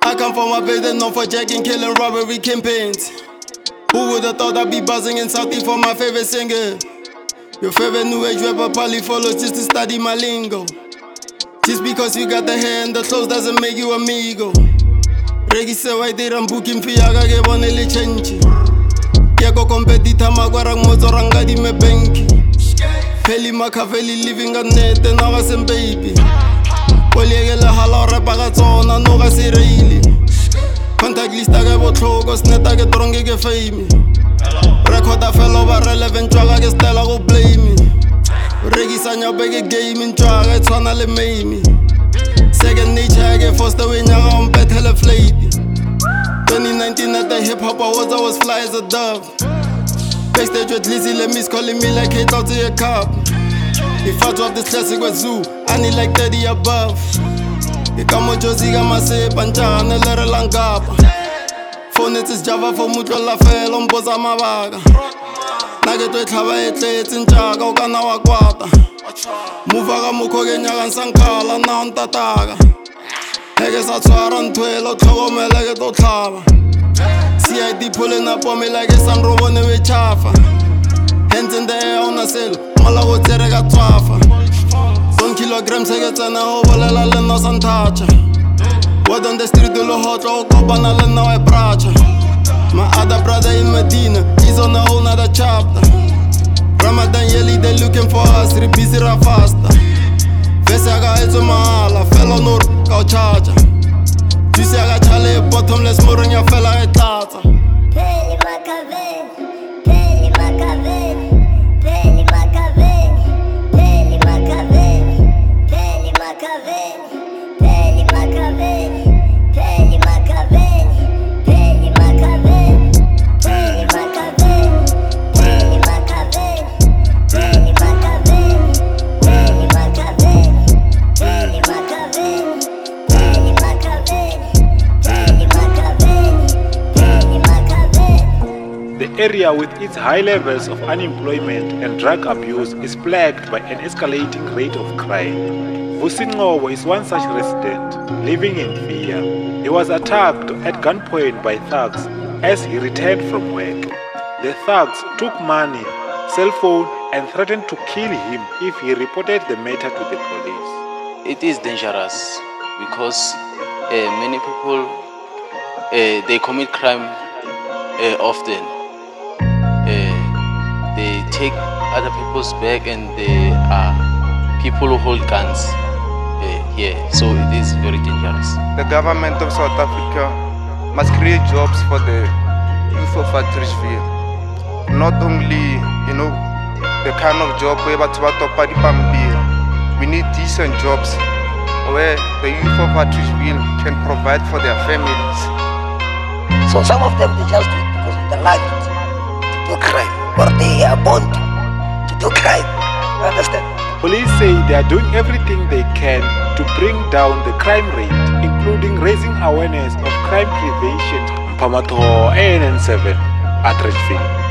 I come from a base known for jacking, killing, robbery campaigns. Who would've thought I'd be buzzing in Southie for my favorite singer? Your favorite new age rapper probably follows just to study my lingo. Just because you got the hair and the clothes doesn't make you amigo. Regi se wai dirang booking fee aga ke bone le change. Ya go competitor magwarang mozoranga di me banki. Peli makaveli living a net and I was a baby. Poliegele hala rapa ga tsona no ga se reili. Contact list aga botlhoko sneta ke tronge ke fame. Record a fellow ba relevant twaga ke stela go blame. Regisa nyabeke game twaga e tshwana le mame. Second nature ke first way nyaga on pethele flight. 2019 at the hip hop awards I was fly as a dove. Backstage with Lizzie, let me calling me like hate out to your cup. If I drop this classic with Zoo, I need like 30 above. Ikamo Josie got my sip and John a little langapa. Phone it is Java for Mutla La Fel on Boza Mabaga. Nugget with Hava it's in Jaga, Okanawa Quata. Muvaga Mukogenyaga and Sankala, Nan Tataga. Negas are Swaran Twello, Togome like a Totava. CID pulling up on me like a San Robone with Chafa. Hands in the air on a cell, Malawo Terega Twafa. 1 kilograms I get an overlela Lena Santacha. What on the street do hot or Cobana Lena a bracha. My other brother in Medina, he's on a whole nother chapter. Ramadan Yeli, they looking for us, busy faster. Vesaga Ezo Mahala, fellow Nur, Cow Charger. Tusiaga Chale, bottomless Muranya fella at Tata. Peli Machiavelli, Peli Machiavelli, Peli Machiavelli, Peli Machiavelli, Peli Machiavelli, Peli Machiavelli, Peli Machiavelli, Peli Machiavelli, Peli Machiavelli, Peli Machiavelli, Peli Machiavelli, Peli Machiavelli, Peli Machiavelli, Peli Machiavelli. The area with its high levels of unemployment and drug abuse is plagued by an escalating rate of crime. Vusinqobo is one such resident, living in fear. He was attacked at gunpoint by thugs as he returned from work. The thugs took money, cell phone and threatened to kill him if he reported the matter to the police. It is dangerous because many people they commit crime often. They take other people's bag and they are people who hold guns here, so it is very dangerous. The government of South Africa must create jobs for the youth of Atteridgeville. Not only, the kind of job where we need decent jobs where the youth of Atteridgeville can provide for their families. So some of them, they just do it because they like it, to do crime, or they are born to do crime. You understand? Police say they are doing everything they can to bring down the crime rate, including raising awareness of crime prevention. Mpamato ANN7, Atteridgeville.